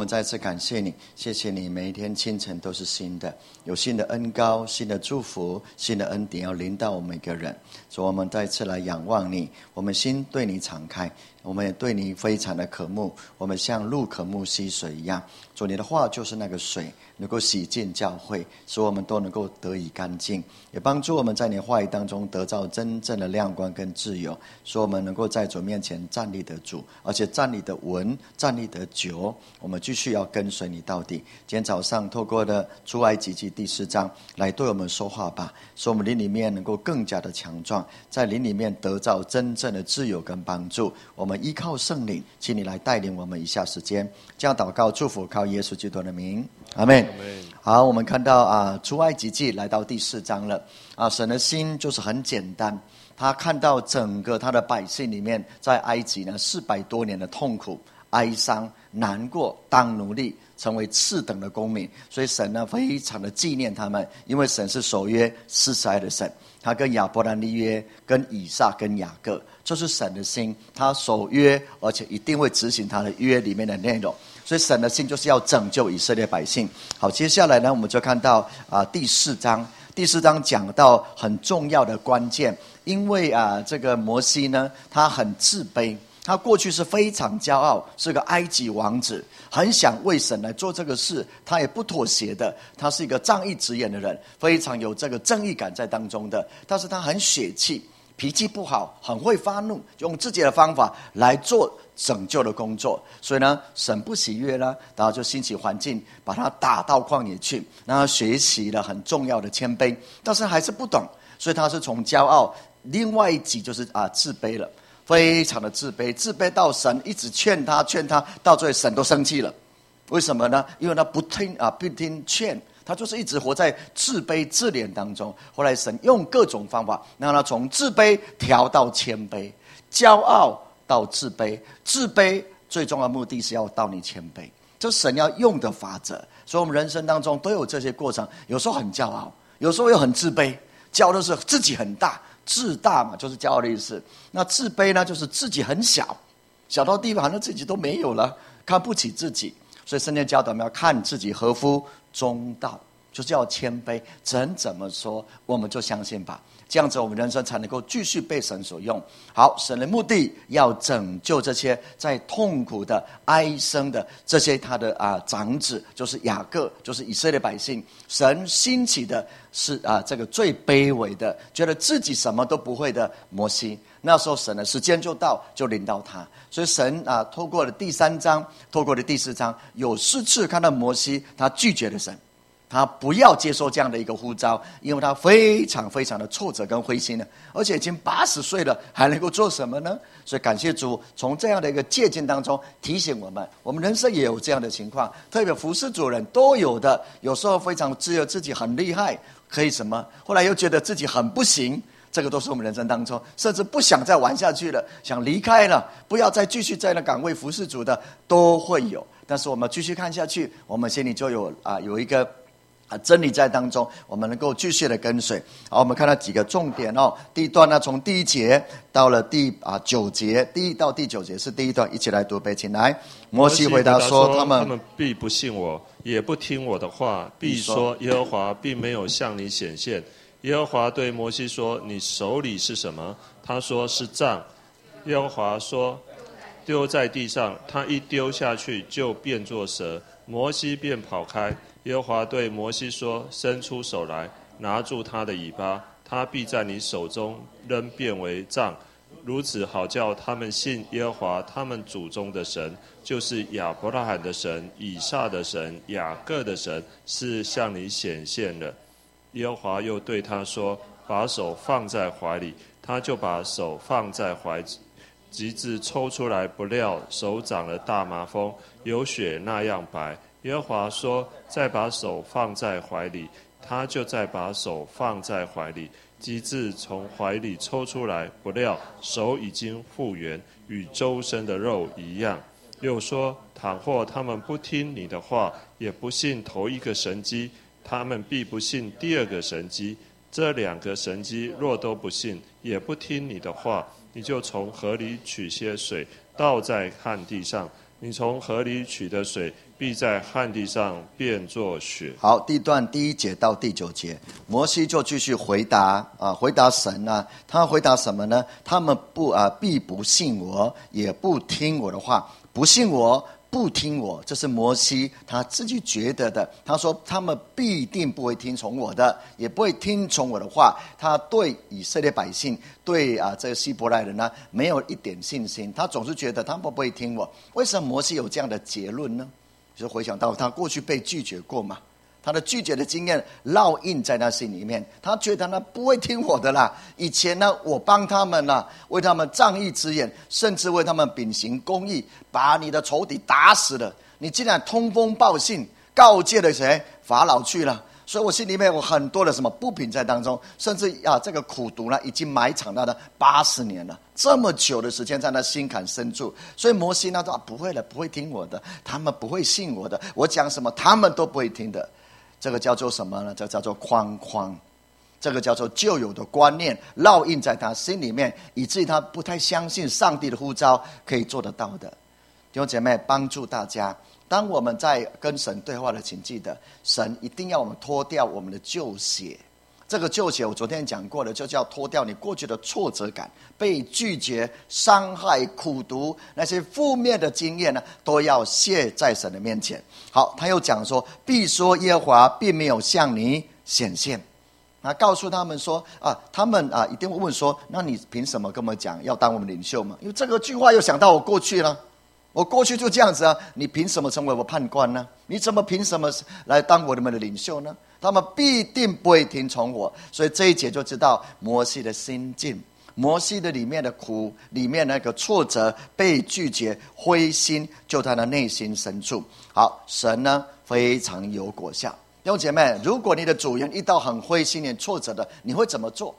们再次感谢你，谢谢你每一天清晨都是新的，有新的恩膏、新的祝福、新的恩典要临到我们每个人。主，我们再次来仰望你，我们心对你敞开，我们也对你非常的渴慕，我们像鹿渴慕溪水一样。主，你的话就是那个水，能够洗净教会，使我们都能够得以干净，也帮助我们在你话语当中得到真正的亮光跟自由，使我们能够在主面前站立得住，而且站立得稳，站立得久。我们继续要跟随你到底。今天早上透过的出埃及记第4章来对我们说话吧，使我们灵里面能够更加的强壮，在灵里面得到真正的自由跟帮助。我们依靠圣灵，请你来带领我们以下时间，这样祷告祝福靠耶稣基督的名，阿们。好，我们看到出埃及记来到第4章了。神的心就是很简单，他看到整个他的百姓里面，在埃及呢400多年的痛苦、哀伤、难过，当奴隶，成为次等的公民，所以神呢非常的纪念他们，因为神是守约施慈爱的神，他跟亚伯兰立约，跟以撒跟雅各，这是神的心，他守约，而且一定会执行他的约里面的内容。所以神的心就是要拯救以色列百姓。好，接下来呢，我们就看到第4章。第4章讲到很重要的关键，因为这个摩西呢，他很自卑，他过去是非常骄傲，是个埃及王子，很想为神来做这个事，他也不妥协的，他是一个仗义直言的人，非常有这个正义感在当中的，但是他很血气，脾气不好，很会发怒，用自己的方法来做拯救的工作。所以呢，神不喜悦了，然后就兴起环境，把他打到旷野去，让他学习了很重要的谦卑，但是还是不懂，所以他是从骄傲，另外一级就是自卑了，非常的自卑，自卑到神一直劝他，到最后神都生气了。为什么呢？因为他不听劝，他就是一直活在自卑自怜当中。后来神用各种方法让他从自卑调到谦卑，骄傲到自卑，自卑最重要的目的是要到你谦卑，这是神要用的法则。所以我们人生当中都有这些过程，有时候很骄傲，有时候又很自卑。骄傲的是自己很大，自大嘛，就是骄傲的意思。那自卑呢，就是自己很小，小到地方好像自己都没有了，看不起自己。所以圣经教导我们要看自己合乎中道，就是要谦卑，神怎么说我们就相信吧，这样子我们人生才能够继续被神所用。好，神的目的要拯救这些在痛苦的哀声的这些他的长子，就是雅各，就是以色列百姓。神兴起的是这个最卑微的，觉得自己什么都不会的摩西。那时候神的时间就到，就临到他。所以神透过了第3章，透过了第4章，有4次看到摩西他拒绝了神，他不要接受这样的一个呼召，因为他非常非常的挫折跟灰心了，而且已经80岁了，还能够做什么呢？所以感谢主，从这样的一个借鉴当中提醒我们，我们人生也有这样的情况，特别服侍主人都有的，有时候非常自由自己很厉害，可以什么，后来又觉得自己很不行。这个都是我们人生当中，甚至不想再玩下去了，想离开了，不要再继续在那岗位服侍主的都会有。但是我们继续看下去，我们心里就有一个真理在当中，我们能够继续的跟随。好，我们看到几个重点哦。第一段呢，从第1节到了第9节，第1到第9节是第一段，一起来读背，请来。摩西回答说，他们必不信我，也不听我的话，必说耶和华并没有向你显现。耶和华对摩西说，你手里是什么？他说是杖。耶和华说，丢在地上，他一丢下去就变作蛇，摩西便跑开。耶和华对摩西说，伸出手来，拿住他的尾巴，他必在你手中仍变为杖，如此好叫他们信耶和华他们祖宗的神，就是亚伯拉罕的神、以撒的神、雅各的神，是向你显现了。耶和华又对他说，把手放在怀里，他就把手放在怀，及至抽出来，不料手长了大麻风，有血那样白。耶和华说，再把手放在怀里，他就再把手放在怀里，及至从怀里抽出来，不料手已经复原，与周身的肉一样。又说，倘或他们不听你的话，也不信头一个神迹，他们必不信第2个神迹。这2个神迹若都不信，也不听你的话，你就从河里取些水，倒在旱地上， 你从河里取的水，必在旱地上变作血。 好，第1节到第9节，摩西就继续回答回答神啊，他回答什么呢？他们必不信我，也不听我的话，不信我，不听我，这是摩西他自己觉得的。他说他们必定不会听从我的，也不会听从我的话。他对以色列百姓，对这个希伯来人呢，没有一点信心。他总是觉得他们不会听我。为什么摩西有这样的结论呢？就回想到他过去被拒绝过嘛，他的拒绝的经验烙印在他心里面。他觉得他不会听我的啦。以前呢，我帮他们啦，为他们仗义直言，甚至为他们秉行公义，把你的仇敌打死了。你竟然通风报信，告诫了谁？法老去了。所以我心里面有很多的什么不平在当中，甚至这个苦毒呢，已经埋藏他的80年了，这么久的时间在他心坎深处。所以摩西呢说不会了，不会听我的，他们不会信我的，我讲什么他们都不会听的。这个叫做什么呢？这叫做框框，这个叫做旧有的观念烙印在他心里面，以至于他不太相信上帝的呼召可以做得到的。弟兄姐妹，帮助大家，当我们在跟神对话的，请记得，神一定要我们脱掉我们的旧鞋。这个旧鞋我昨天讲过了，就叫脱掉你过去的挫折感、被拒绝、伤害、苦毒，那些负面的经验呢，都要卸在神的面前。好，他又讲说，必说耶和华并没有向你显现。告诉他们说他们一定会问说，那你凭什么跟我们讲要当我们领袖嘛？因为这个句话又想到我过去了。我过去就这样子你凭什么成为我判官呢？你怎么凭什么来当我们的领袖呢？他们必定不会听从我。所以这一节就知道摩西的心境，摩西的里面的苦，里面那个挫折、被拒绝、灰心，就在他内心深处。好，神呢非常有果效。弟兄姐妹，如果你的主人遇到很灰心、很挫折的，你会怎么做？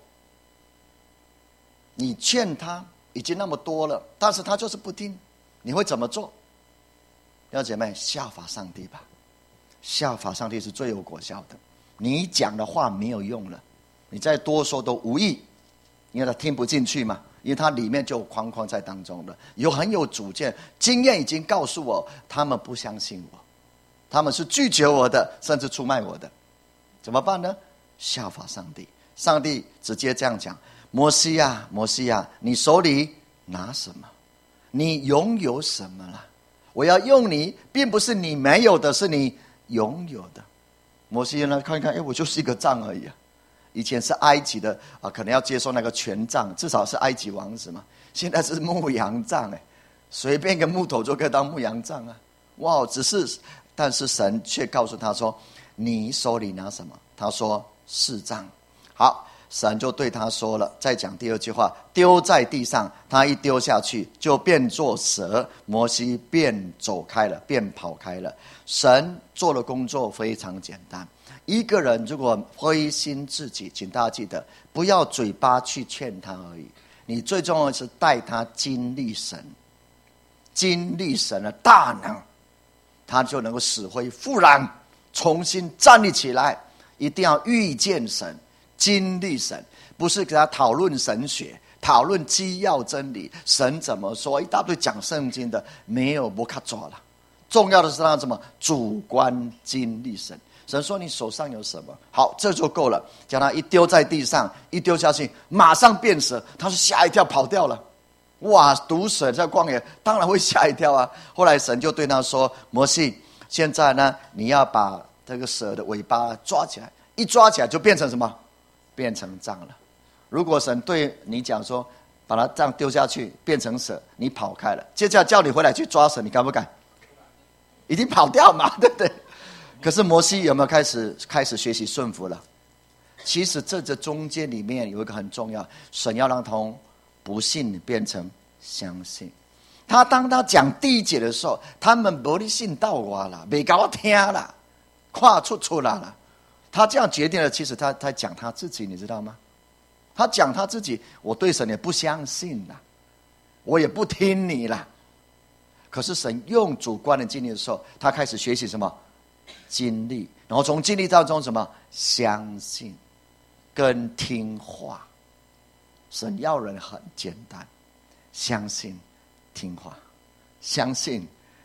你劝他已经那么多了，但是他就是不听，你会怎么做？弟兄姐妹，效法上帝吧，效法上帝是最有果效的。你讲的话没有用了，你再多说都无益，因为他听不进去嘛，因为他里面就有框框在当中了，很有主见，经验已经告诉我，他们不相信我，他们是拒绝我的，甚至出卖我的。怎么办呢？效法上帝。上帝直接这样讲：摩西啊，摩西啊，你手里拿什么？你拥有什么了？我要用你，并不是你没有的，是你拥有的。摩西呢，看一看，我就是一个杖而已以前是埃及的可能要接受那个权杖，至少是埃及王子嘛。现在是牧羊杖随便一个木头就可以当牧羊杖哇！但是神却告诉他说：你手里拿什么？他说4杖。好，神就对他说了，再讲第2句话，丢在地上，他一丢下去就变作蛇，摩西便走开了，便跑开了。神做的工作非常简单。一个人如果灰心至极，请大家记得，不要嘴巴去劝他而已，你最重要的是带他经历神，经历神的大能，他就能够死灰复燃，重新站立起来。一定要遇见神，经历神，不是给他讨论神学，讨论基要真理，神怎么说，一大堆讲圣经的，没有不卡抓了。重要的是他怎么主观经历神。神说你手上有什么？好，这就够了。将他一丢在地上，一丢下去，马上变蛇。他是吓一跳跑掉了。哇，毒蛇在旷野，当然会吓一跳后来神就对他说：摩西，现在呢，你要把这个蛇的尾巴抓起来，一抓起来就变成什么？变成杖了。如果神对你讲说，把它这样丢下去变成蛇，你跑开了，接下来叫你回来去抓蛇，你敢不敢？已经跑掉嘛，对不对？可是摩西有没有开始学习顺服了？其实这中间里面有一个很重要，神要让从不信变成相信。当他讲第1节的时候，他们没的信到我了，没给我听了，跨出来了。他这样决定了，其实他讲他自己，你知道吗？他讲他自己，我对神也不相信了，我也不听你了。可是神用主观的经历的时候，他开始学习什么？经历，然后从经历当中什么？相信跟听话。神要人很简单，相信听话，相信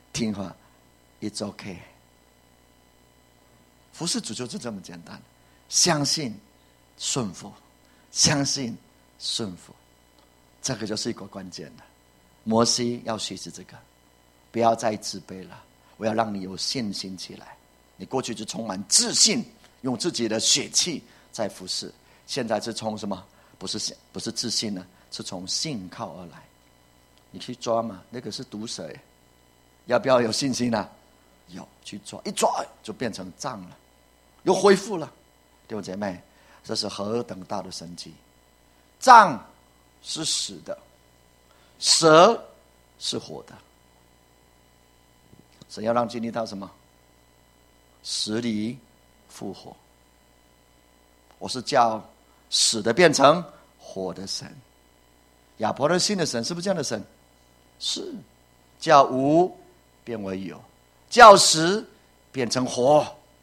听话 ，It's okay。服侍主就是这么简单，相信、顺服，相信、顺服，这个就是一个关键的。摩西要学习这个，不要再自卑了。我要让你有信心起来。你过去就充满自信，用自己的血气在服侍，现在是从什么？不是自信呢，是从信靠而来。你去抓嘛，那个是毒蛇耶，要不要有信心啊？有，去抓，一抓就变成杖了，又恢复了。弟兄姐妹，这是何等大的神迹！杖是死的，蛇是活的。神要让经历到什么？死里复活。我是叫死的变成活的神。亚伯拉信的神是不是这样的神？是，叫无变为有，叫死变成活。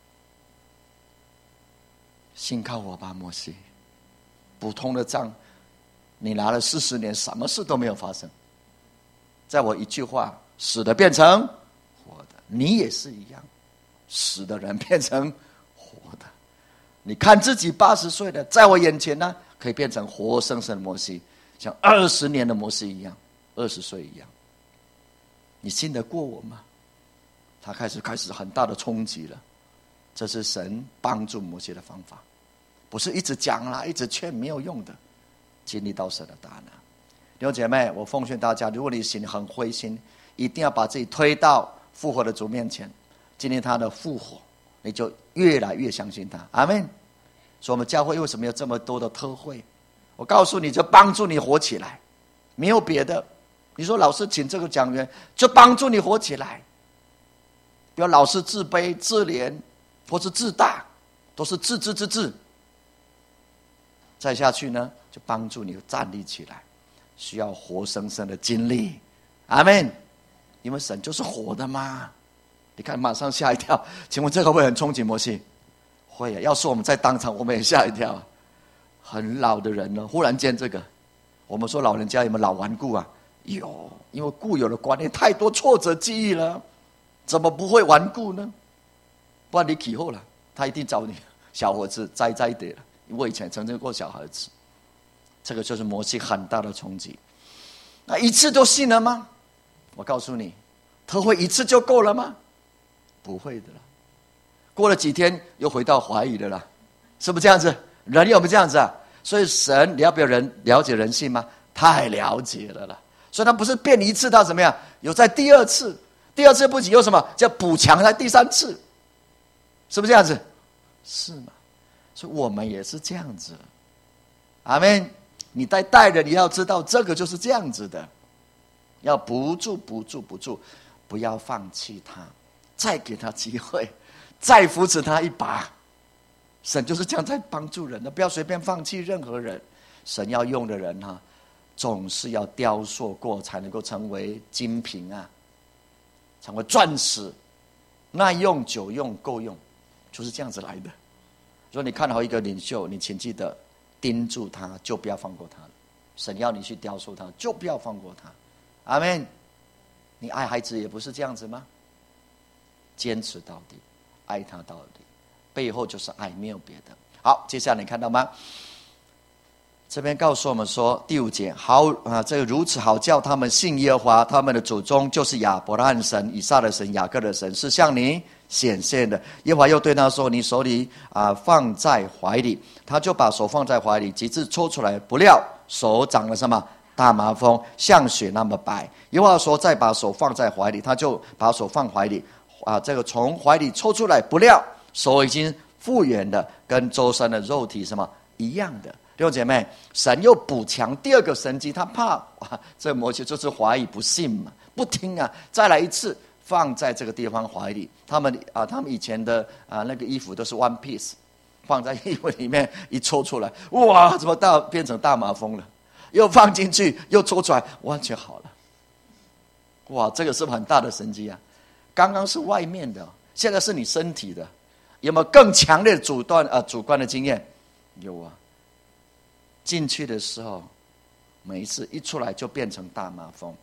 信靠我吧，摩西。普通的杖，你拿了40年，什么事都没有发生。在我一句话，死的变成活的，你也是一样，死的人变成活的。你看自己80岁的，在我眼前呢，可以变成活生生的摩西，像20年的摩西一样，20岁一样。你信得过我吗？他开始很大的冲击了。这是神帮助摩西的方法，不是一直讲啦，一直劝没有用的，经历到神的大能。弟兄姐妹，我奉劝大家，如果你心很灰心，一定要把自己推到复活的主面前，经历他的复活，你就越来越相信他。阿们。所以我们教会为什么有这么多的特会？我告诉你，就帮助你活起来，没有别的。你说老师请这个讲员，就帮助你活起来，不要老是自卑自怜或是自大，都是自。再下去呢，就帮助你站立起来，需要活生生的经历。阿们。因为神就是活的嘛。你看马上吓一跳，请问这个会很憧憬摩西？会啊，要是我们在当场，我们也吓一跳。很老的人呢，忽然间这个，我们说老人家有没有老顽固啊？有，因为固有的观念太多挫折记忆了，怎么不会顽固呢？不然你以后了，他一定找你小伙子栽一点了。因为我以前曾经过小孩子，这个就是摩西很大的冲击。那一次就信了吗？我告诉你，特会一次就够了吗？不会的了。过了几天又回到怀疑的了，是不是这样子？人有没有这样子啊？所以神，你要不要了解人性吗？太了解了啦。所以他不是变一次，他怎么样？有在第二次不仅有什么叫补强在第3次，是不是这样子？是嘛？所以我们也是这样子。阿们。你在带人，你要知道这个就是这样子的，要不住，不要放弃他，再给他机会，再扶持他一把。神就是这样在帮助人的，不要随便放弃任何人。神要用的人哈，总是要雕塑过，才能够成为金瓶啊，成为钻石，耐用、久用、够用，就是这样子来的。如果你看好一个领袖，你请记得盯住他，就不要放过他了。神要你去雕塑他，就不要放过他。阿们。你爱孩子也不是这样子吗？坚持到底，爱他到底，背后就是爱，没有别的。好，接下来你看到吗？这边告诉我们说，第5节，这个如此好叫他们信耶和华，他们的祖宗就是亚伯拉罕神、以撒的神、雅各的神，是向你显现的。耶和华又对他说：“你手里放在怀里。”他就把手放在怀里，及至抽出来，不料手长了什么？大麻风，像雪那么白。耶和华说：“再把手放在怀里。”他就把手放怀里，这个从怀里抽出来，不料手已经复原的，跟周身的肉体什么一样的。弟兄姐妹，神又补强第2个神迹，他怕这摩西就是怀疑不信嘛，不听啊，再来一次，放在这个地方怀里。他们以前的那个衣服都是 one piece， 放在衣服里面一抽出来，哇，怎么变成大麻风了？又放进去，又抽出来，完全好了。哇，这个是很大的神迹啊！刚刚是外面的，现在是你身体的，有没有更强烈的主观的经验？有啊。进去的时候，每一次一出来就变成大麻风。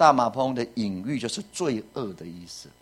大麻风的隐喻就是罪恶的意思，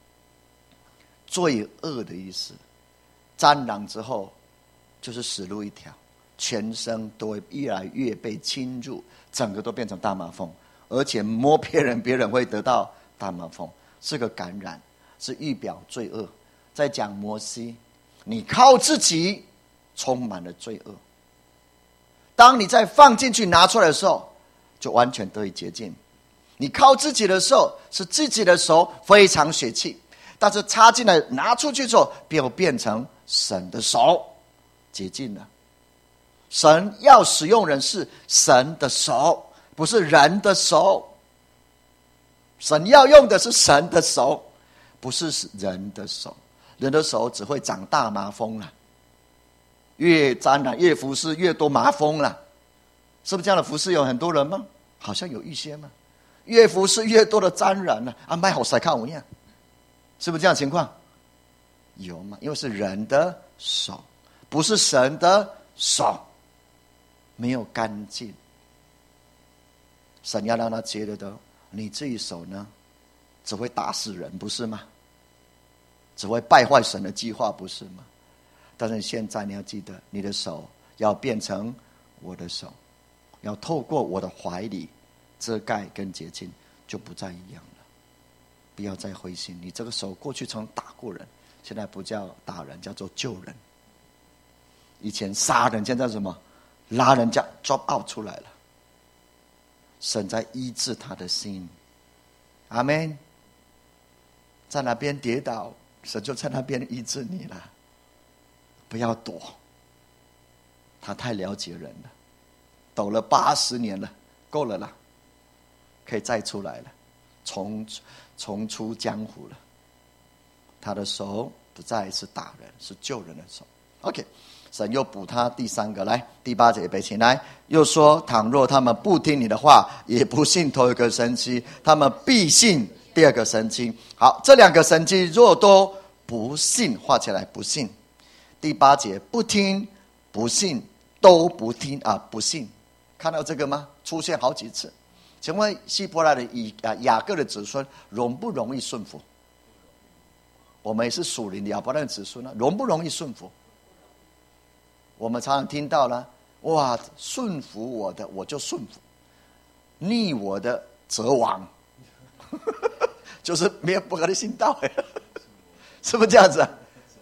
罪恶的意思。沾染之后就是死路一条，全身都会越来越被侵入，整个都变成大麻风，而且摸别人，别人会得到大麻风，是个感染，是预表罪恶。在讲摩西，你靠自己充满了罪恶，当你再放进去拿出来的时候，就完全得以洁净。你靠自己的时候，是自己的手非常血气，但是插进来拿出去之后，便变成神的手，洁净了。神要使用人是神的手，不是人的手。神要用的是神的手，不是人的手。人的手只会长大麻风了，越沾染越服侍越多麻风了。是不是这样的服侍有很多人吗？好像有一些吗？越服侍越多的沾染了啊，卖好晒看我一样，是不是这样的情况？有吗？因为是人的手，不是神的手，没有干净。神要让他觉得你这一手呢，只会打死人，不是吗？只会败坏神的计划，不是吗？但是现在你要记得，你的手要变成我的手，要透过我的怀里遮盖跟洁净，就不再一样了。不要再灰心，你这个手过去曾打过人，现在不叫打人，叫做救人。以前杀人，现在什么？拉人家 drop out 出来了。神在医治他的心，阿们。在哪边跌倒，神就在那边医治你了。不要躲，他太了解人了，抖了80年了，够了啦，可以再出来了，重出江湖了。他的手不再是打人，是救人的手。 OK， 神又补他第3个，来第8节背起来，又说倘若他们不听你的话，也不信头一个神迹，他们必信第2个神迹。好，这2个神迹若都不信，画起来，不信。第8节，不听不信都不听啊，不信，看到这个吗？出现好几次。请问希伯来的雅各的子孙容不容易顺服？我们也是属灵的亚伯拉罕子孙啊，容不容易顺服？我们常常听到了，哇，顺服我的我就顺服，逆我的则亡，就是没有不可能信道，是不是这样子啊？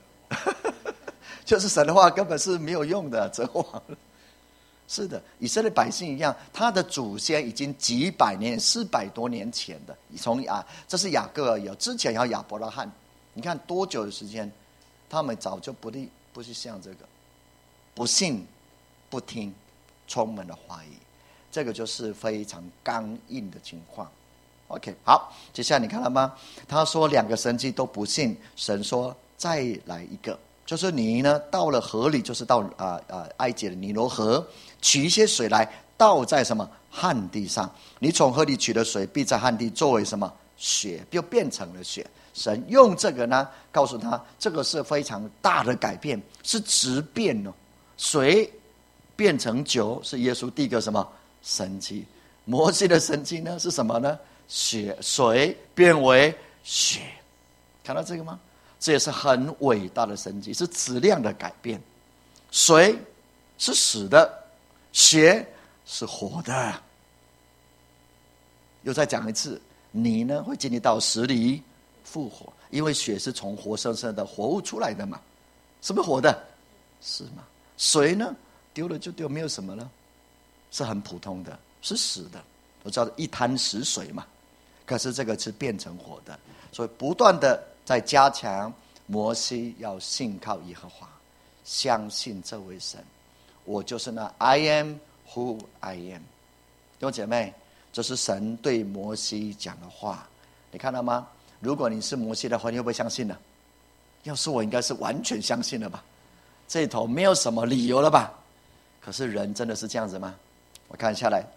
就是神的话根本是没有用的，则亡了。是的，以色列百姓一样，他的祖先已经几百年，400多年前的，这是雅各而已，之前要亚伯拉罕，你看多久的时间，他们早就不是像这个，不信不听，充满了怀疑，这个就是非常刚硬的情况。OK， 好，接下来你看了吗？他说2个神迹都不信，神说再来一个，就是你呢到了河里，就是到埃及的尼罗河，取一些水来倒在什么旱地上，你从河里取的水必在旱地作为什么血，就变成了血。神用这个呢告诉他，这个是非常大的改变，是质变哦。水变成酒是耶稣第一个什么神迹？摩西的神迹呢是什么呢？水变为血，看到这个吗？这也是很伟大的神迹，是质量的改变。水是死的，血是活的。又再讲一次，你呢会经历到死里复活，因为血是从活生生的活物出来的嘛，是不是活的？是吗？水呢丢了就丢，没有什么了，是很普通的，是死的，我知道一滩死水嘛。可是这个是变成活的，所以不断的在加强摩西要信靠耶和华，相信这位神，我就是那 I am who I am。 弟兄姐妹，这是神对摩西讲的话，你看到吗？如果你是摩西的话，你会不会相信呢？要是我应该是完全相信了吧，这头没有什么理由了吧。可是人真的是这样子吗？我看下来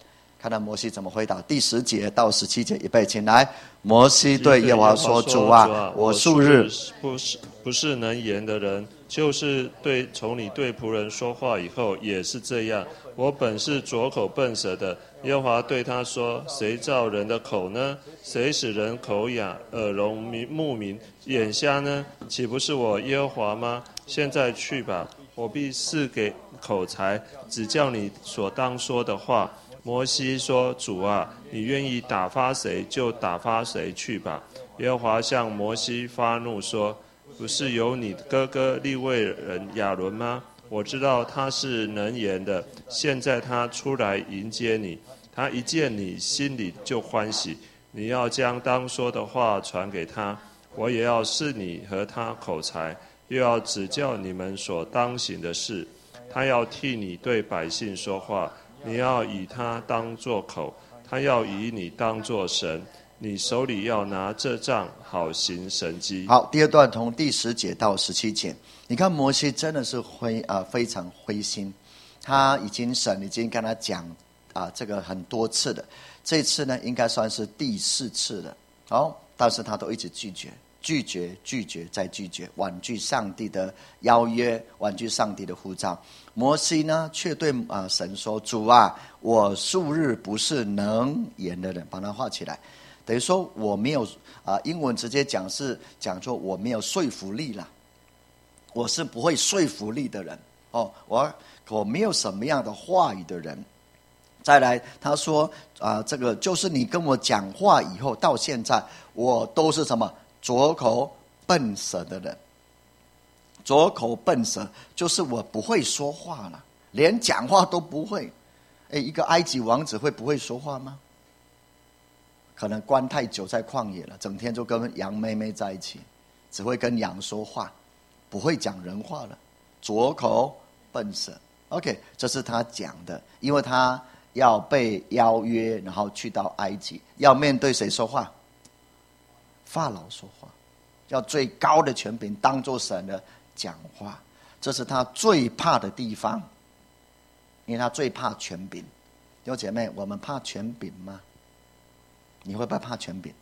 看到摩西怎么回答。第10节到17节，预备，请来。摩西对耶和华说：“主啊，我素日不是能言的人，就是从你对仆人说话以后也是这样。我本是拙口笨舌的。”耶和华对他说：“谁造人的口呢？谁使人口哑、耳聋、目明、眼瞎呢？岂不是我耶和华吗？现在去吧，我必赐给口才，只叫你所当说的话。”摩西说：“主啊，你愿意打发谁就打发谁去吧。”耶和华向摩西发怒说：“不是有你哥哥利未人亚伦吗？我知道他是能言的，现在他出来迎接你，他一见你心里就欢喜。你要将当说的话传给他，我也要赐你和他口才，又要指教你们所当行的事。他要替你对百姓说话，你要以他当作口，他要以你当作神。你手里要拿这杖，好行神迹。” 好，第2段从第10节到17节，你看摩西真的是非常灰心，神已经跟他讲这个很多次的，这次呢应该算是第4次了。但是他都一直拒绝再拒绝，婉拒上帝的邀约，婉拒上帝的呼召。摩西呢却对神说：“主啊，我素日不是能言的人。”把它画起来，等于说我没有英文直接讲是讲说我没有说服力了，我是不会说服力的人我没有什么样的话语的人。再来他说这个就是你跟我讲话以后到现在，我都是什么拙口笨舌的人。拙口笨舌就是我不会说话了，连讲话都不会。一个埃及王子会不会说话吗？可能关太久在旷野了，整天就跟羊妹妹在一起，只会跟羊说话，不会讲人话了，拙口笨舌。 OK， 这是他讲的，因为他要被邀约，然后去到埃及，要面对谁说话？法老说话，要最高的权柄当作神的讲话，这是他最怕的地方，因为他最怕权柄。弟兄姐妹，我们怕权柄吗？你会不会怕权柄？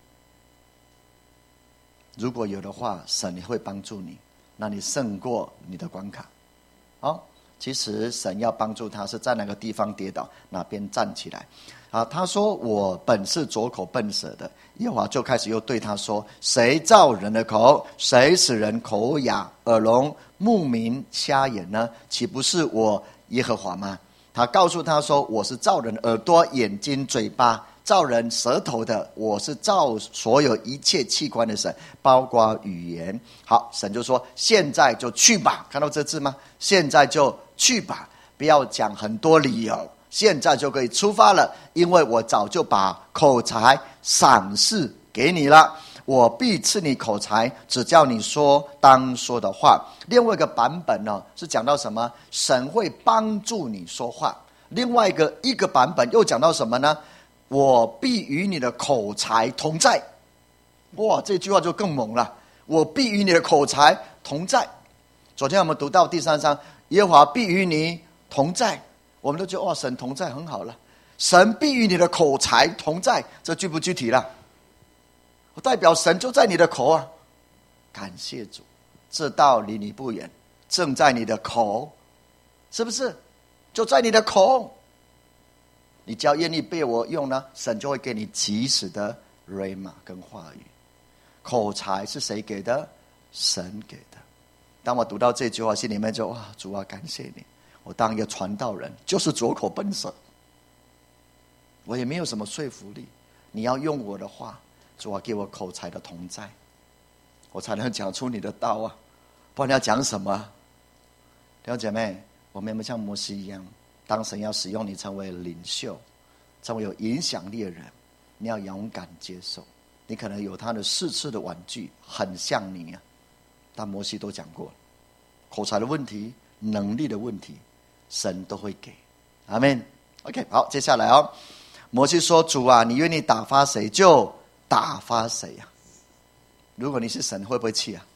如果有的话，神也会帮助你，那你胜过你的关卡。好，其实神要帮助他是在哪个地方跌倒，哪边站起来。他说我本是拙口笨舌的，耶和华就开始又对他说：谁造人的口？谁使人口哑、耳聋、目明、瞎眼呢？岂不是我耶和华吗？他告诉他说：我是造人耳朵、眼睛、嘴巴，造人舌头的，我是造所有一切器官的神，包括语言。好，神就说现在就去吧，看到这字吗？现在就去吧，不要讲很多理由，现在就可以出发了，因为我早就把口才赏赐给你了，我必赐你口才，只叫你说当说的话。另外一个版本呢，是讲到什么？神会帮助你说话。另外一个版本又讲到什么呢？我必与你的口才同在。哇，这句话就更猛了，我必与你的口才同在。昨天我们读到第3章，耶和华必与你同在，我们都觉得哇，神同在很好了。神必与你的口才同在，这具不具体了？代表神就在你的口啊！感谢主，这道离你不远，正在你的口，是不是？就在你的口，你只要愿意被我用呢，神就会给你及时的 rhema 跟话语。口才是谁给的？神给的。当我读到这句话，心里面就哇，主啊，感谢你！我当一个传道人，就是拙口笨舌，我也没有什么说服力。你要用我的话，主啊，给我口才的同在，我才能讲出你的道啊！不然你要讲什么？弟兄姐妹，我们有没有像摩西一样？当神要使用你成为领袖，成为有影响力的人，你要勇敢接受。你可能有他的4次的婉拒，很像你啊，但摩西都讲过了，口才的问题、能力的问题，神都会给。阿们。OK， 好，接下来摩西说：主啊，你愿意打发谁就打发谁啊！如果你是神，会不会气啊？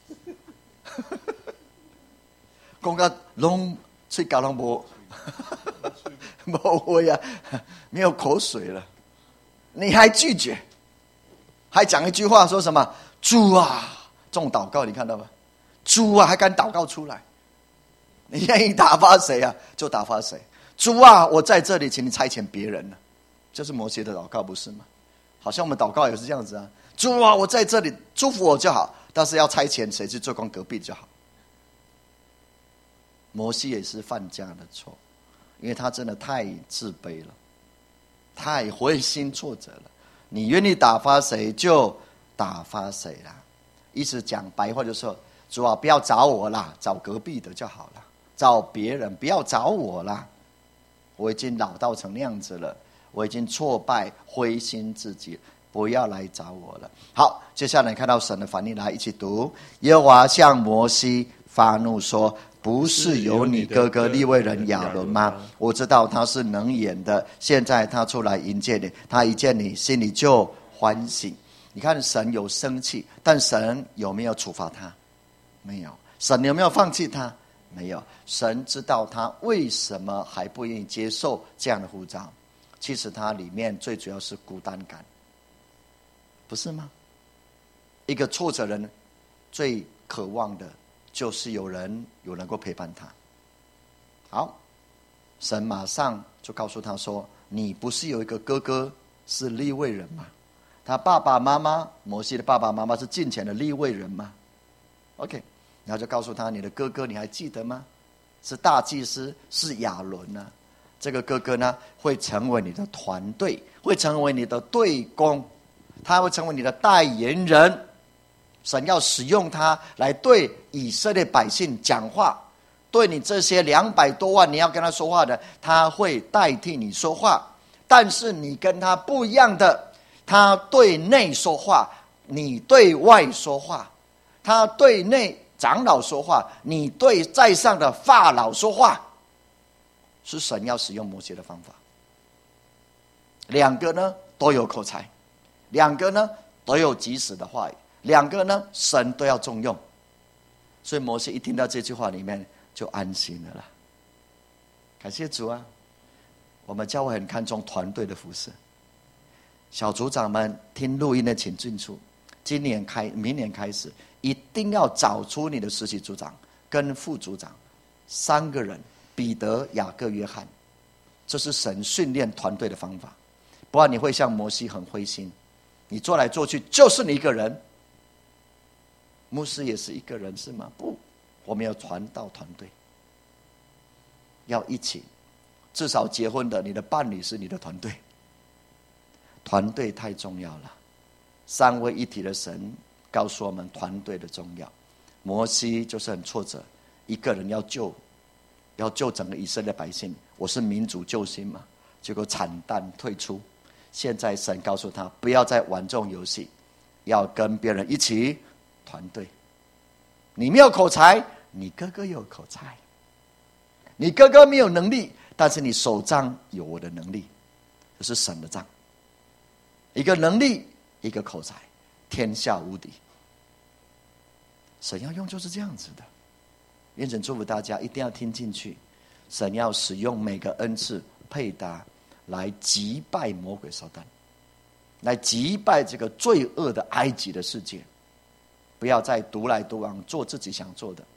讲到拢吹搞拢无， 没会啊，没有口水了，你还拒绝，还讲一句话说什么？主啊，这种祷告你看到吗？主啊，还敢祷告出来？你愿意打发谁啊，就打发谁。主啊，我在这里，请你差遣别人呢。这是摩西的祷告，不是吗？好像我们祷告也是这样子啊。主啊，我在这里，祝福我就好，但是要差遣谁去做工隔壁就好。摩西也是犯这样的错，因为他真的太自卑了，太灰心挫折了。你愿意打发谁就打发谁啦。意思讲白话就是说，主啊，不要找我啦，找隔壁的就好了，找别人，不要找我啦。我已经老到成那样子了，我已经挫败灰心自己，不要来找我了。好，接下来看到神的反应，来一起读。耶和华向摩西发怒说，不是有你哥哥利未人亚伦吗？我知道他是能言的，现在他出来迎接你，他一见你心里就欢喜。你看神有生气，但神有没有处罚他？没有。神有没有放弃他？没有。神知道他为什么还不愿意接受这样的呼召，其实他里面最主要是孤单感，不是吗？一个挫折人最渴望的就是有人能够陪伴他。好，神马上就告诉他说，你不是有一个哥哥是利未人吗？他爸爸妈妈，摩西的爸爸妈妈是敬虔的利未人吗？ OK， 然后就告诉他，你的哥哥你还记得吗？是大祭司，是亚伦啊。这个哥哥呢，会成为你的团队，会成为你的队工，他会成为你的代言人。神要使用他来对以色列百姓讲话，对你这些200多万你要跟他说话的，他会代替你说话。但是你跟他不一样的，他对内说话，你对外说话；他对内长老说话，你对在上的法老说话。是神要使用摩西的方法。两个呢都有口才，两个呢都有及时的话语，两个呢神都要重用。所以摩西一听到这句话里面就安心了啦。感谢主啊！我们教会很看重团队的服事。小组长们听录音的请进出，明年开始一定要找出你的实习组长跟副组长3个人，彼得、雅各、约翰，这是神训练团队的方法。不然你会像摩西很灰心，你做来做去就是你一个人。牧师也是一个人是吗？不，我们要传道团队，要一起。至少结婚的，你的伴侣是你的团队。团队太重要了，三位一体的神告诉我们团队的重要。摩西就是很挫折，一个人要救整个以色列百姓，我是民族救星嘛，结果惨淡退出。现在神告诉他，不要再玩这种游戏，要跟别人一起团队。你没有口才，你哥哥有口才；你哥哥没有能力，但是你手上有我的能力，这是神的账。一个能力，一个口才，天下无敌。神要用就是这样子的。愿神祝福大家，一定要听进去。神要使用每个恩赐配搭来击败魔鬼撒旦，来击败这个罪恶的埃及的世界。不要再独来独往，做自己想做的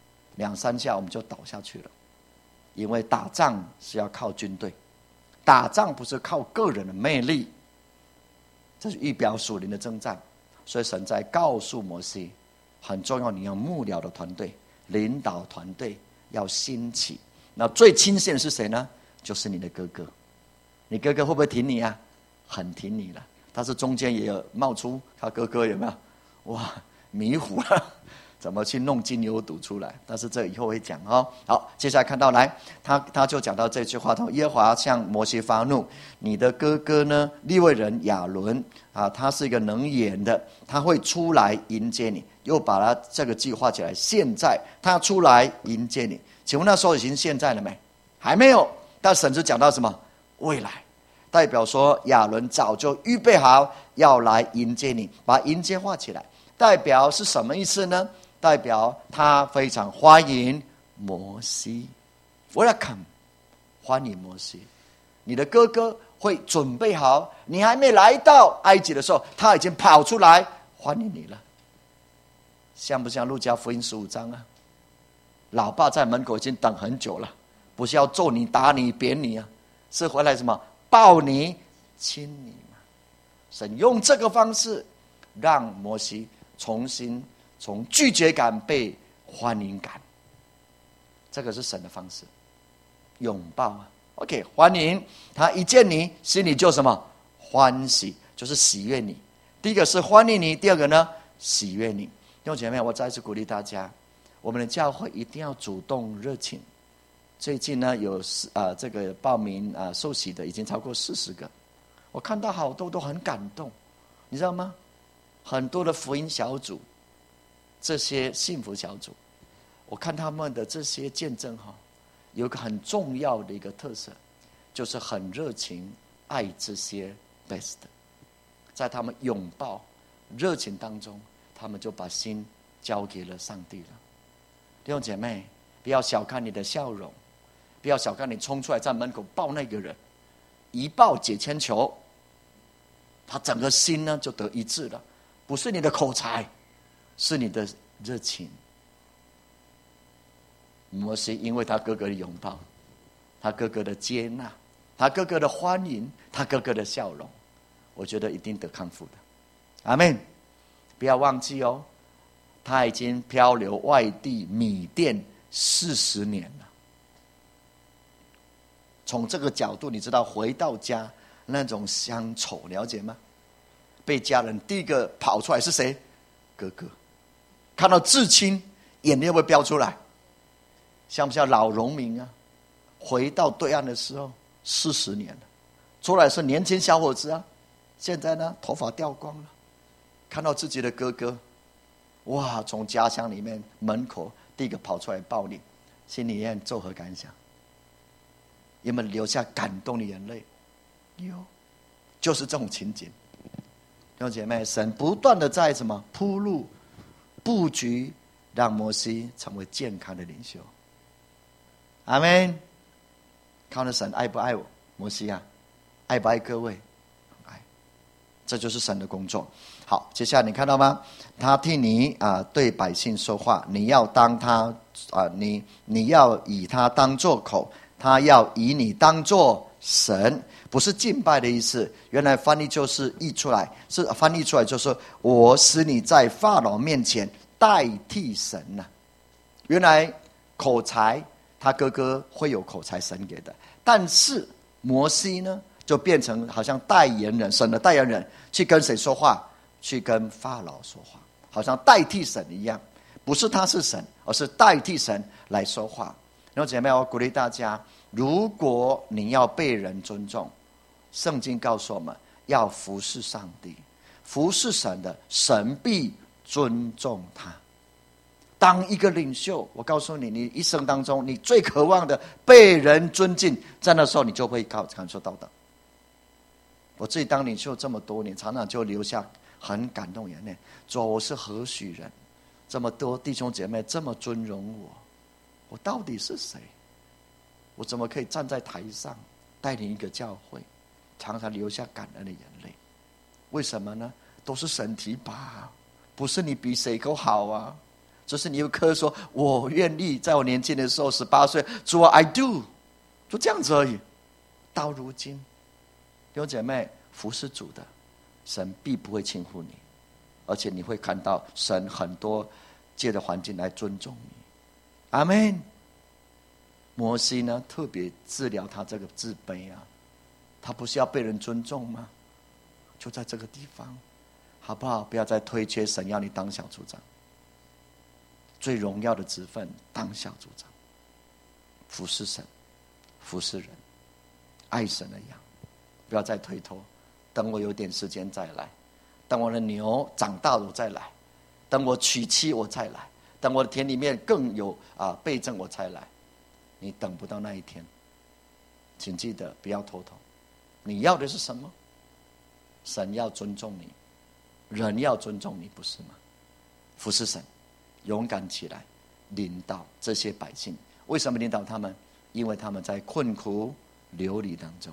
，2、3下我们就倒下去了。因为打仗是要靠军队，打仗不是靠个人的魅力，这是预表属灵的征战。所以神在告诉摩西，很重要，你要幕僚的团队，领导团队要兴起。那最亲信的是谁呢？就是你的哥哥。你哥哥会不会挺你啊？很挺你了。但是中间也有冒出他哥哥，有没有？哇，迷糊了，怎么去弄金牛犊出来？但是这以后会讲哦。好，接下来看到来，他就讲到这句话，他说耶和华向摩西发怒，你的哥哥呢，利未人亚伦啊，他是一个能言的，他会出来迎接你。又把他这个计划起来，现在他出来迎接你。请问那时候已经现在了没？还没有。但神是讲到什么？未来，代表说亚伦早就预备好要来迎接你，把迎接画起来。代表是什么意思呢？代表他非常欢迎摩西 ，Welcome， 欢迎摩西。 你的哥哥会准备好，你还没来到埃及的时候，他已经跑出来欢迎你了。像不像路加福音15章啊？老爸在门口已经等很久了，不是要揍你打你扁你啊，是回来什么抱你亲你嘛。神用这个方式让摩西重新从拒绝感被欢迎感，这个是神的方式，拥抱啊。OK， 欢迎他一见你，心里就什么欢喜，就是喜悦你。第一个是欢迎你，第二个呢喜悦你。弟兄姐妹，我再次鼓励大家，我们的教会一定要主动热情。最近呢有这个报名受洗的已经超过40个，我看到好多都很感动，你知道吗？很多的福音小组，这些幸福小组，我看他们的这些见证有一个很重要的一个特色，就是很热情爱这些 best， 在他们拥抱热情当中，他们就把心交给了上帝了。弟兄姐妹，不要小看你的笑容，不要小看你冲出来在门口抱那个人，一抱解千求，他整个心呢就得医治了。不是你的口才，是你的热情。摩西因为他哥哥的拥抱，他哥哥的接纳，他哥哥的欢迎，他哥哥的笑容，我觉得一定得康复的。阿们。不要忘记哦，他已经漂流外地米甸40年了。从这个角度，你知道回到家那种乡愁，了解吗？被家人第一个跑出来是谁？哥哥。看到至亲，眼泪会飙出来。像不像老农民啊？回到对岸的时候40年了，出来是年轻小伙子啊，现在呢头发掉光了。看到自己的哥哥，哇，从家乡里面门口第一个跑出来抱你，心里面作何感想？有没有流下感动的眼泪？有，就是这种情景。弟兄姐妹，神不断的在什么铺路布局，让摩西成为健康的领袖。阿们。看着神爱不爱我？摩西啊，爱不爱各位？爱。这就是神的工作。好，接下来你看到吗？他替你对百姓说话，你要当他你要以他当作口，他要以你当作神，不是敬拜的意思。原来翻译就是翻译出来就是我使你在法老面前代替神呐。原来口才他哥哥会有口才，神给的，但是摩西呢就变成好像代言人，神的代言人，去跟谁说话？去跟法老说话，好像代替神一样。不是他是神，而是代替神来说话。然后姐妹，我鼓励大家，如果你要被人尊重，圣经告诉我们要服侍上帝，服侍神的，神必尊重他。当一个领袖，我告诉你，你一生当中你最渴望的被人尊敬，在那时候你就会感受到的。我自己当领袖这么多年，常常就留下很感动眼泪。主，我是何许人，这么多弟兄姐妹这么尊荣我，我到底是谁？我怎么可以站在台上带领一个教会，常常流下感恩的眼泪？为什么呢？都是神提拔，不是你比谁都好啊。只是你有颗说，我愿意在我年轻的时候18岁，主啊 I do， 就这样子而已。到如今，弟兄姐妹，服侍主的，神必不会轻忽你，而且你会看到神很多借着环境来尊重你。阿们。摩西呢，特别治疗他这个自卑啊，他不是要被人尊重吗？就在这个地方，好不好？不要再推却神要你当小组长，最荣耀的职分当小组长，服侍神，服侍人，爱神的羊，不要再推脱。等我有点时间再来，等我的牛长大了我再来，等我娶妻我再来，等我的田里面更有倍增我才来。你等不到那一天，请记得不要偷偷。你要的是什么？神要尊重你，人要尊重你，不是吗？服侍神，勇敢起来，领导这些百姓。为什么领导他们？因为他们在困苦流离当中，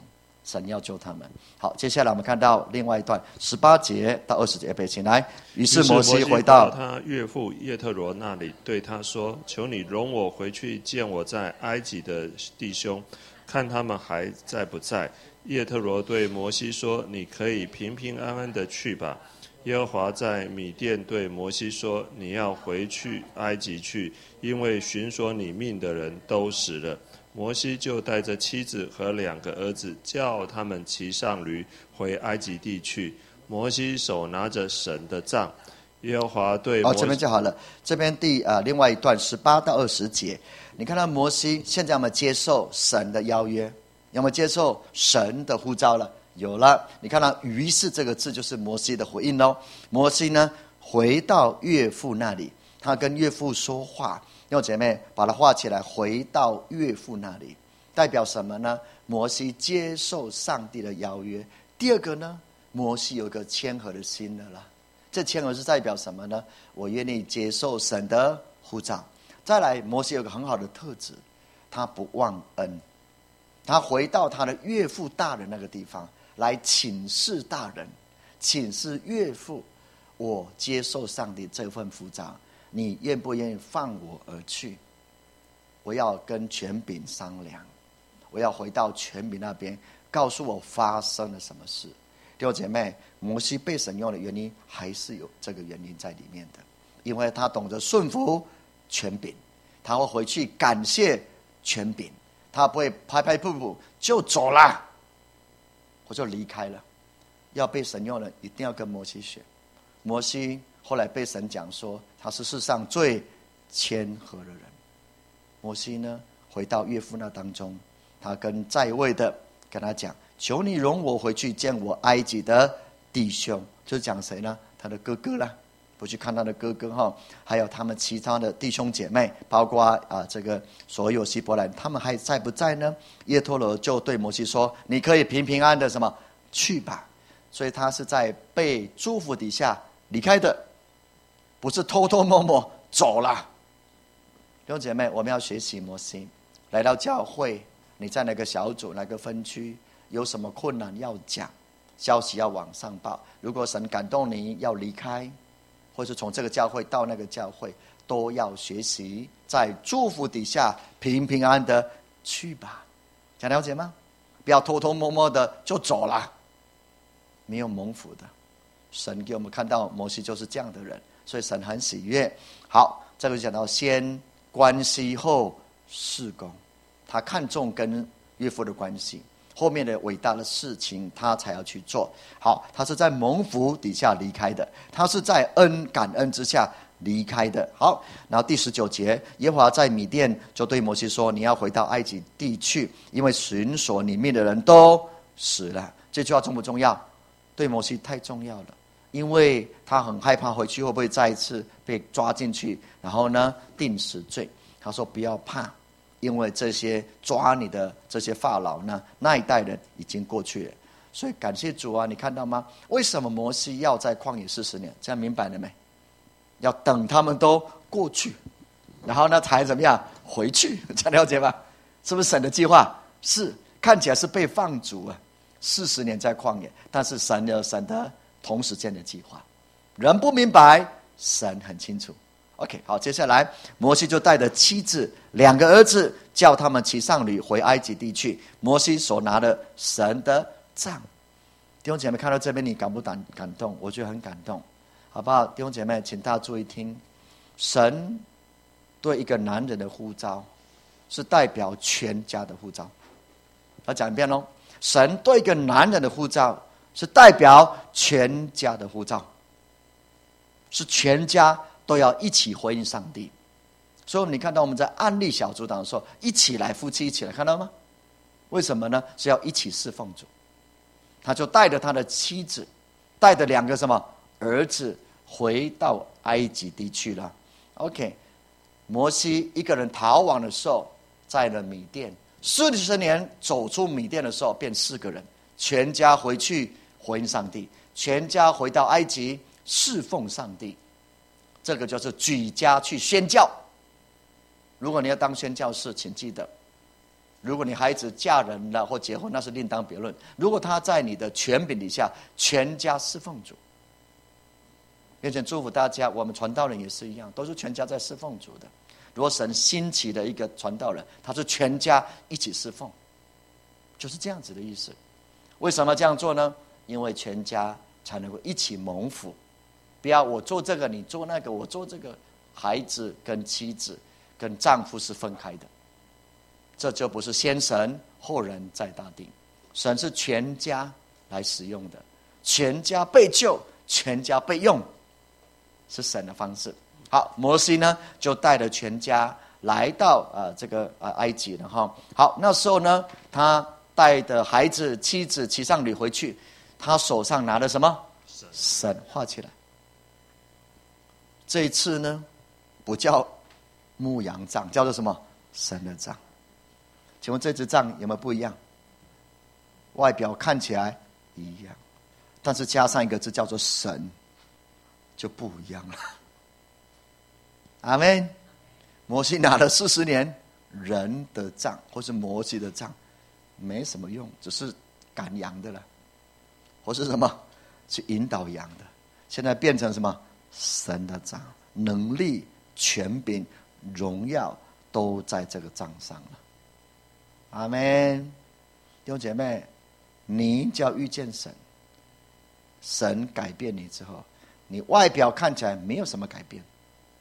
神要救他们。好，接下来我们看到另外一段18节到20节，请来。于是摩西回到他岳父叶忒罗那里，对他说：求你容我回去见我在埃及的弟兄，看他们还在不在。叶忒罗对摩西说：你可以平平安安的去吧。耶和华在米甸对摩西说：你要回去埃及去，因为寻索你命的人都死了。摩西就带着妻子和2个儿子，叫他们骑上驴回埃及地去。摩西手拿着神的杖。耶和华对摩西， 这边就好了。这边另外一段18到20节，你看到摩西现在有没有接受神的邀约？有没有接受神的呼召了？有了。你看到于是这个字就是摩西的回应咯。摩西呢回到岳父那里，他跟岳父说话。弟兄姐妹，把它画起来，回到岳父那里，代表什么呢？摩西接受上帝的邀约。第二个呢，摩西有一个谦和的心的啦。这谦和是代表什么呢？我愿意接受神的呼召。再来，摩西有个很好的特质，他不忘恩。他回到他的岳父大人那个地方来请示大人，请示岳父，我接受上帝这份呼召，你愿不愿意放我而去？我要跟权柄商量，我要回到权柄那边，告诉我发生了什么事。弟兄姐妹，摩西被神用的原因还是有这个原因在里面的，因为他懂得顺服权柄，他会回去感谢权柄，他不会拍拍屁股就走了，我就离开了。要被神用的一定要跟摩西学。摩西后来被神讲说，他是世上最谦和的人。摩西呢，回到岳父那当中，他跟在位的跟他讲，求你容我回去见我埃及的弟兄。就是讲谁呢？他的哥哥啦，不去看他的哥哥哈，还有他们其他的弟兄姐妹，包括这个所有希伯来人，他们还在不在呢？耶忒罗就对摩西说，你可以平平安安的什么去吧。所以他是在被祝福底下离开的，不是偷偷摸摸走了。弟兄姐妹，我们要学习摩西，来到教会，你在哪个小组哪个分区，有什么困难要讲，消息要往上报。如果神感动你要离开，或是从这个教会到那个教会，都要学习在祝福底下平平安安的去吧。想了解吗？不要偷偷摸摸的就走了，没有蒙福的。神给我们看到摩西就是这样的人，所以神很喜悦。好，这个就讲到先关系后事工，他看重跟岳父的关系，后面的伟大的事情他才要去做。好，他是在蒙福底下离开的，他是在感恩之下离开的。好，然后第19节，耶和华在米甸就对摩西说，你要回到埃及地去，因为寻索你命的人都死了。这句话重不重要？对摩西太重要了，因为他很害怕回去会不会再一次被抓进去，然后呢定死罪。他说不要怕，因为这些抓你的这些法老呢，那一代人已经过去了。所以感谢主啊，你看到吗？为什么摩西要在旷野40年？这样明白了没？要等他们都过去，然后呢才怎么样回去？这样了解吗？是不是神的计划？是，看起来是被放逐啊，40年在旷野，但是神有神的同时间的计划，人不明白，神很清楚。OK， 好，接下来摩西就带着妻子2个儿子，叫他们骑上驴回埃及地去。摩西所拿的神的杖。弟兄姐妹看到这边，你感不感动？我觉得很感动，好不好？弟兄姐妹，请大家注意听，神对一个男人的呼召，是代表全家的呼召。要讲一遍咯，神对一个男人的呼召，是代表全家的呼召，是全家都要一起回应上帝。所以你看到我们在案例小组长的时候，一起来，夫妻一起来，看到吗？为什么呢？是要一起侍奉主。他就带着他的妻子，带着2个什么儿子回到埃及地去了。OK， 摩西一个人逃亡的时候，在了米甸，40年走出米甸的时候，变4个人，全家回去回应上帝，全家回到埃及侍奉上帝。这个就是举家去宣教。如果你要当宣教士，请记得如果你孩子嫁人了或结婚，那是另当别论。如果他在你的权柄底下，全家侍奉主。愿神祝福大家，我们传道人也是一样，都是全家在侍奉主的。如果神兴起的一个传道人，他是全家一起侍奉，就是这样子的意思。为什么这样做呢？因为全家才能够一起蒙福。不要我做这个，你做那个，我做这个。孩子跟妻子跟丈夫是分开的，这就不是先神后人在大定。神是全家来使用的，全家被救，全家被用，是神的方式。好，摩西呢就带着全家来到埃及了哈。好，那时候呢，他带着孩子妻子骑上驴回去，他手上拿的什么？神画起来。这一次呢，不叫牧羊杖，叫做什么？神的杖。请问这支杖有没有不一样？外表看起来一样，但是加上一个字叫做神，就不一样了。阿们。摩西拿了40年人的杖，或是摩西的杖，没什么用，只是赶羊的了，或是什么去引导羊的。现在变成什么？神的杖，能力、权柄、荣耀都在这个杖上了。阿们。弟兄姐妹，你就要遇见神，神改变你之后，你外表看起来没有什么改变，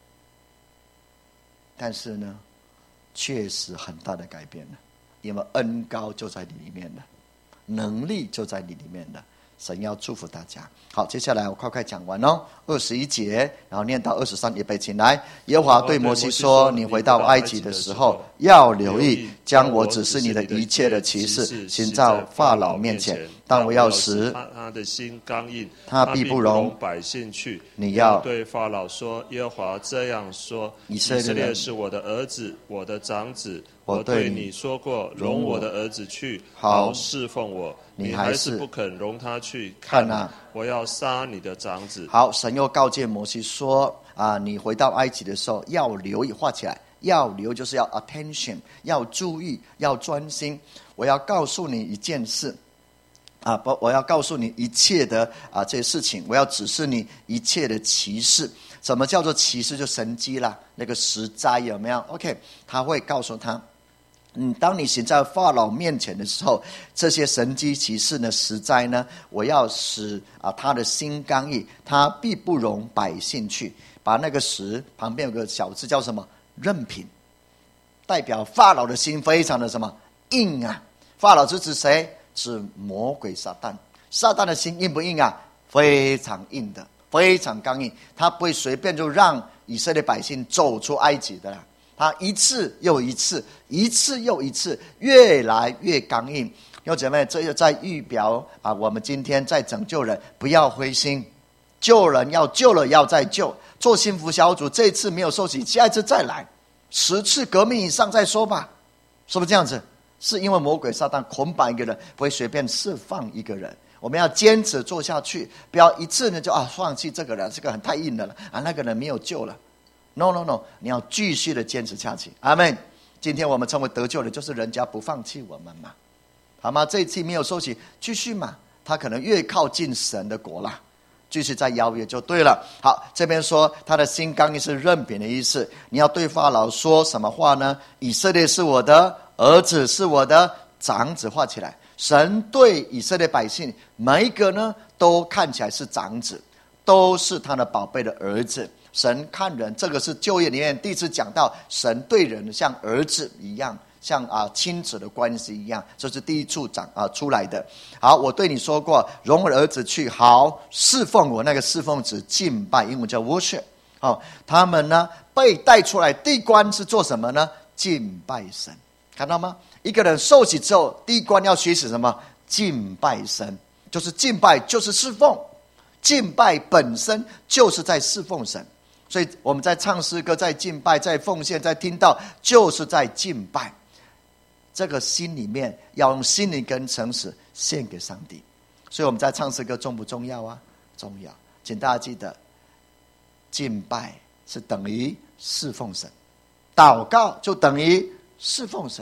但是呢，确实很大的改变了，因为恩膏就在你里面了，能力就在你里面了。神要祝福大家。好，接下来我快讲完哦。21节，然后念到23，预备起来。耶和华对摩西说：你回到埃及的时候，要留意将我指示你的一切的奇事行在法老面前，但我要使他的心刚硬， 他必不容百姓去。 你要对法老说：耶和华这样说，以色列是我的儿子，我的长子。我对你说过，容我的儿子去，好侍奉我。你还是不肯容他去，看啊，我要杀你的长子。 好，神又告诫摩西说：你回到埃及的时候要留意，画起来，要留就是要 attention， 要注意，要专心。我要告诉你一件事我要告诉你一切的这些事情，我要指示你一切的奇事。什么叫做奇事？就神迹啦，那个十灾有没有 ？OK， 他会告诉他。当你行在法老面前的时候，这些神迹奇事呢，实在呢，我要使他的心刚硬，他必不容百姓去。把那个十旁边有个小字叫什么？任凭，代表法老的心非常的什么硬啊？法老是指谁？指魔鬼撒旦。撒旦的心硬不硬啊？非常硬的，非常刚硬，他不会随便就让以色列百姓走出埃及的啦。他一次又一次，一次又一次，越来越刚硬。弟兄姐妹，这又在预表我们今天在拯救人，不要灰心，救人要救了要再救。做幸福小组，这一次没有受洗，下一次再来，10次革命以上再说吧，是不是这样子？是因为魔鬼撒旦捆绑一个人，不会随便释放一个人。我们要坚持做下去，不要一次呢就放弃这个人，这个很太硬的了那个人没有救了。No， 你要继续的坚持下去。阿们。今天我们成为得救的，就是人家不放弃我们嘛，好吗？这一次没有受洗，继续嘛，他可能越靠近神的国啦，继续再邀约就对了。好，这边说他的心刚硬是任凭的意思。你要对法老说什么话呢？以色列是我的儿子，是我的长子。画起来，神对以色列百姓每一个呢，都看起来是长子，都是他的宝贝的儿子。神看人，这个是旧约里面第一次讲到神对人像儿子一样，像亲子的关系一样，这是第一处出来的。好，我对你说过，容我的儿子去，好侍奉我。那个侍奉指敬拜，英文叫 worship。他们呢被带出来，第一关是做什么呢？敬拜神。看到吗？一个人受洗之后，第一关要学习什么？敬拜神，就是敬拜，就是侍奉。敬拜本身就是在侍奉神。所以我们在唱诗歌，在敬拜，在奉献，在听到，就是在敬拜。这个心里面要用心灵跟诚实献给上帝。所以我们在唱诗歌重不重要啊？重要。请大家记得，敬拜是等于侍奉神，祷告就等于侍奉神，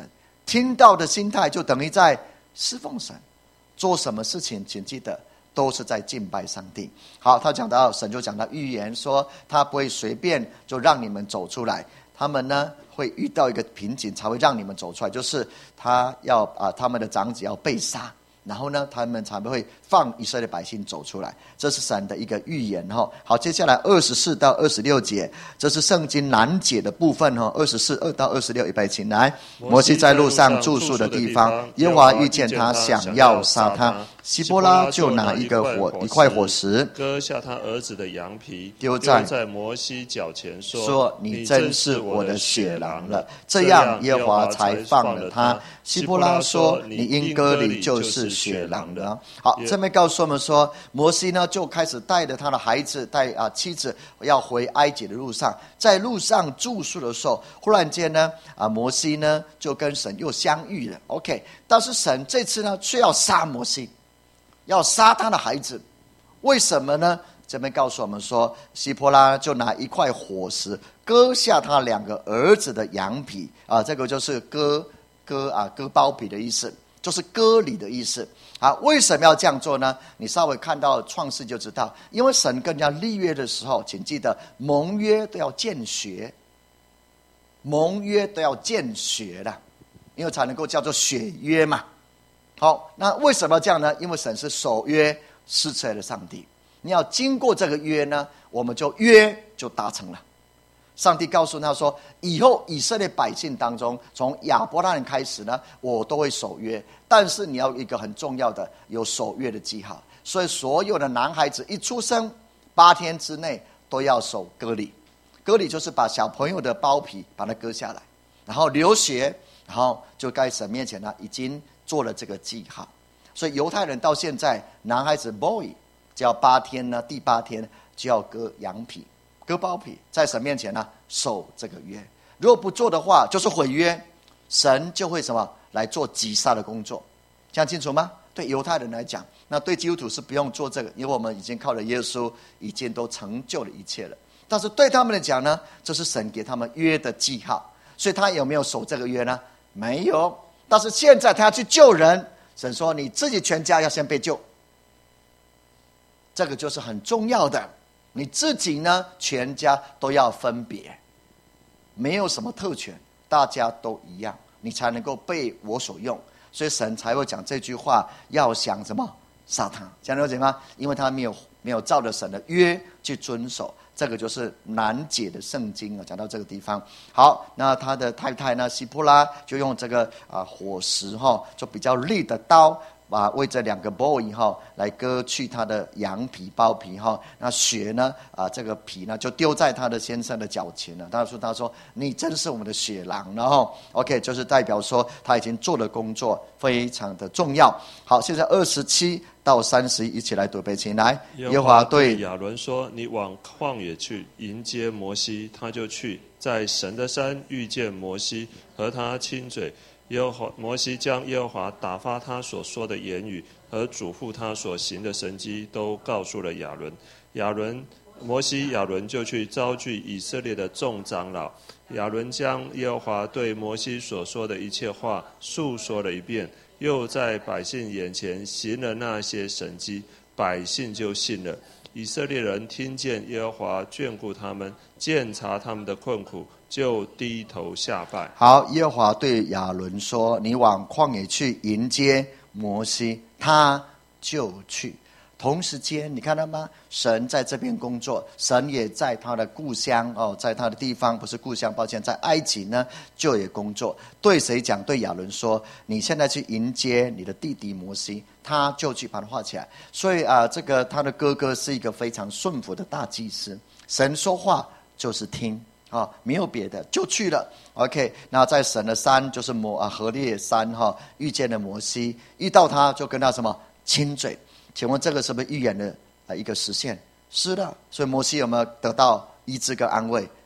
听到的心态就等于在侍奉神。做什么事情请记得都是在敬拜上帝。好，他讲到神就讲到预言说他不会随便就让你们走出来，他们呢会遇到一个瓶颈才会让你们走出来，就是他们的长子要被杀，然后呢他们才会放以色列百姓走出来，这是神的一个预言。好，接下来24到26节，这是圣经难解的部分。24到26，预备起来。摩西在路上住宿的地方，耶和华遇见他，想要杀他，希波拉就拿一块火石， 割下他儿子的羊皮， 丢在摩西脚前，说： 你真是我的血狼了。这样耶和华才放了他。希波拉说：你因割礼就是血狼了。好，这边告诉我们说，摩西呢就开始带着他的孩子，带妻子要回埃及的路上，在路上住宿的时候，忽然间呢摩西呢就跟神又相遇了。OK， 但是神这次呢却要杀摩西，要杀他的孩子。为什么呢？这边告诉我们说，希波拉就拿一块火石割下他2个儿子的羊皮这个就是割包皮的意思，就是割礼的意思。为什么要这样做呢？你稍微看到创世就知道，因为神跟人家立约的时候，请记得盟约都要见血，盟约都要见血的，因为才能够叫做血约嘛。好，那为什么这样呢？因为神是守约施慈爱的上帝，你要经过这个约呢，我们约就达成了。上帝告诉他说，以后以色列百姓当中，从亚伯拉罕开始呢，我都会守约，但是你要一个很重要的有守约的记号。所以所有的男孩子一出生8天之内都要守割礼。割礼就是把小朋友的包皮把它割下来，然后流血，然后就在神面前呢已经做了这个记号。所以犹太人到现在男孩子 boy 只要8天呢，第8天就要割羊皮，割包皮，在神面前呢守这个约。如果不做的话就是毁约，神就会什么来做击杀的工作。这样清楚吗？对犹太人来讲，那对基督徒是不用做这个，因为我们已经靠了耶稣已经都成就了一切了。但是对他们来讲呢，这是神给他们约的记号。所以他有没有守这个约呢？没有。但是现在他要去救人，神说你自己全家要先被救，这个就是很重要的。你自己呢全家都要分别，没有什么特权，大家都一样，你才能够被我所用。所以神才会讲这句话，要想什么杀他，这样了解吗？因为他没有照着神的约去遵守，这个就是难解的圣经讲到这个地方。好，那他的太太呢希波拉就用这个火石就比较利的刀，为这2个 boy 来割去他的羊皮包皮那血呢这个皮呢就丢在他的先生的脚前了。他说你真是我们的血狼。然后 OK 就是代表说他已经做的工作非常的重要。好，现在27到31一起来读背起来。 耶和华对亚伦说，你往旷野去迎接摩西，他就去，在神的山遇见摩西，和他亲嘴。摩西将耶和华打发他所说的言语和嘱咐他所行的神迹都告诉了亚伦。摩西亚伦就去招聚以色列的众长老。亚伦将耶和华对摩西所说的一切话述说了一遍，又在百姓眼前行了那些神迹，百姓就信了。以色列人听见耶和华眷顾他们，鉴察他们的困苦，就低头下拜。 好，耶和华对亚伦说，你往旷野去迎接摩西，他就去。同时间你看到吗？神在这边工作，神也在他的故乡在他的地方，不是故乡，抱歉，在埃及呢就也工作。对谁讲？对亚伦说，你现在去迎接你的弟弟摩西，他就去把它画起来。所以这个他的哥哥是一个非常顺服的大祭司，神说话就是听没有别的，就去了。 OK， 那在神的山就是何烈山遇见了摩西，遇到他就跟他什么亲嘴。请问这个是不是预言的一个实现？是的。所以摩西有没有得到医治跟安慰？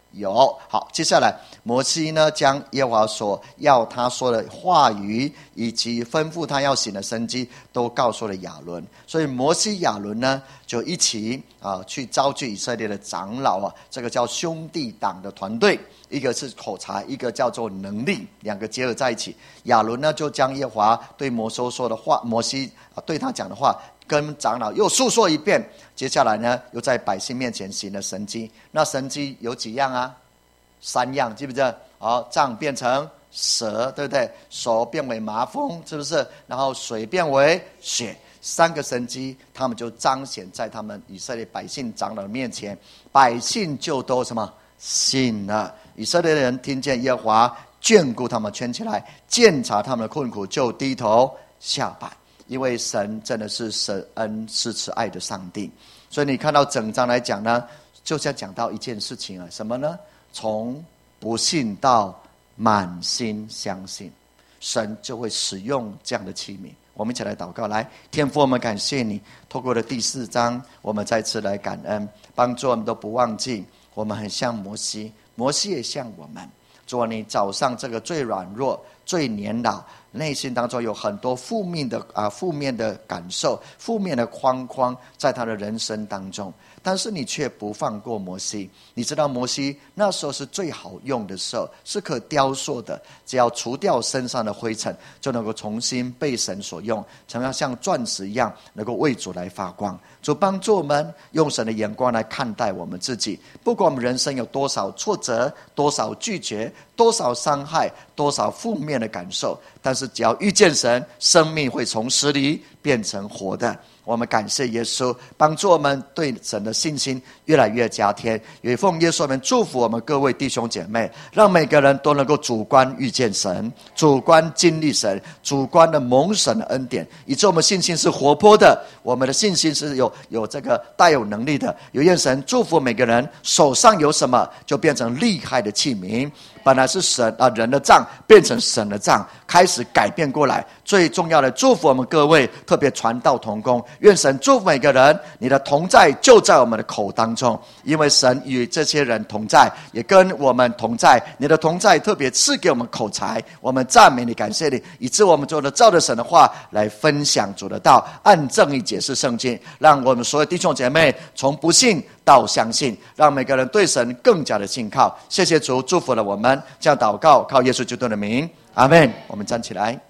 有。好，接下来摩西呢，将耶和华所要他说的话语，以及吩咐他要行的神迹，都告诉了亚伦。所以摩西亚伦呢，就一起去召集以色列的长老这个叫兄弟党的团队，一个是口才，一个叫做能力，两个结合在一起。亚伦呢，就将耶和华对摩西说的话，摩西对他讲的话，跟长老又述说一遍。接下来呢，又在百姓面前行了神迹。那神迹有几样啊？3样，记不记得？杖变成蛇，对不对？手变为麻风，是不是？然后水变为血，3个神迹，他们就彰显在他们以色列百姓长老的面前，百姓就都什么信了。以色列人听见耶和华眷顾他们，圈起来鉴察他们的困苦，就低头下拜。因为神真的是舍恩是慈爱的上帝，所以你看到整章来讲呢，就是要讲到一件事情什么呢？从不信到满心相信，神就会使用这样的器皿。我们一起来祷告，来，天父，我们感谢你，透过了第4章，我们再次来感恩，帮助我们都不忘记，我们很像摩西，摩西也像我们。主啊，你早上这个最软弱、最年老，内心当中有很多负面的感受、负面的框在他的人生当中，但是你却不放过摩西。你知道摩西那时候是最好用的时候，是可雕塑的，只要除掉身上的灰尘，就能够重新被神所用，成为像钻石一样，能够为主来发光。主帮助我们用神的眼光来看待我们自己，不管我们人生有多少挫折、多少拒绝、多少伤害、多少负面的感受，但是只要遇见神，生命会从死里变成活的。我们感谢耶稣，帮助我们对神的信心越来越加添。也奉耶稣名祝福我们各位弟兄姐妹，让每个人都能够主观遇见神，主观经历神，主观的蒙神的恩典，以致我们信心是活泼的，我们的信心是有这个带有能力的。有愿神祝福每个人，手上有什么就变成厉害的器皿，本来是人的杖变成神的杖，开始改变过来。最重要的祝福我们各位，特别传道同工，愿神祝福每个人，你的同在就在我们的口当中，因为神与这些人同在，也跟我们同在。你的同在特别赐给我们口才，我们赞美你，感谢你，以致我们就能照着神的话来分享主的道，按正义解释圣经，让我们所有弟兄姐妹从不信到相信，让每个人对神更加的信靠。谢谢主祝福了我们，这样祷告靠耶稣基督的名，阿们。我们站起来。